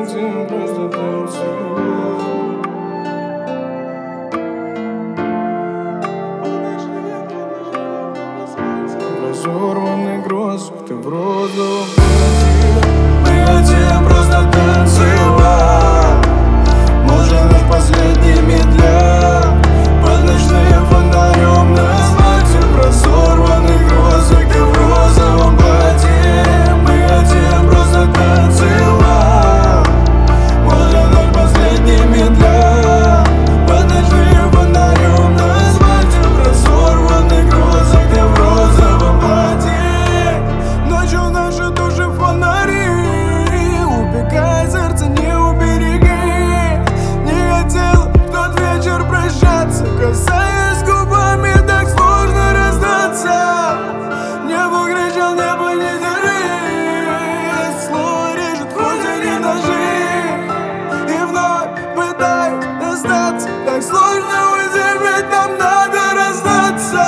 хотим просто танцевать. Разорванный гроз, ты в розовом платье. Мы хотим просто танцевать. Может быть, последними для под ночным фонарем на асфальте. В разорванных грозах, ты в розовом платье. Мы хотим просто танцевать. Может быть, последними для под ночным фонарем на асфальте. В разорванных грозах, ты в розовом платье. Ночью наши души фонари. Убегай, сердце, не убереги. Не хотел в тот вечер прощаться, касаясь губами, так сложно расстаться. Небо кричал, небо не держи. Слово режет, хоть и не ножи. И вновь пытаюсь остаться. Так сложно уйти, ведь нам надо расстаться.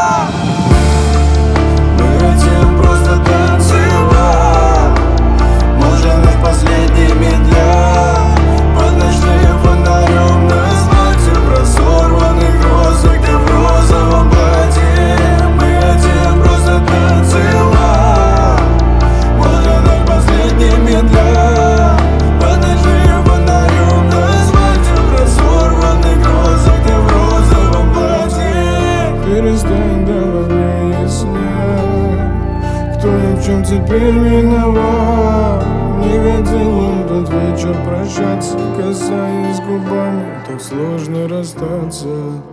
Мы хотим просто танцевать. Может быть, последними для под ночным фонарем на асфальте. В разорванных грозах, ты в розовом платье. Мы хотим просто танцевать. Может быть, последними для под ночным фонарем на асфальте. В разорванных грозах, ты в розовом платье. Перестань, давай мне яснее, кто и в чем теперь виноват. Не хотел он тот вечер прощаться, касаясь губами, так сложно расстаться.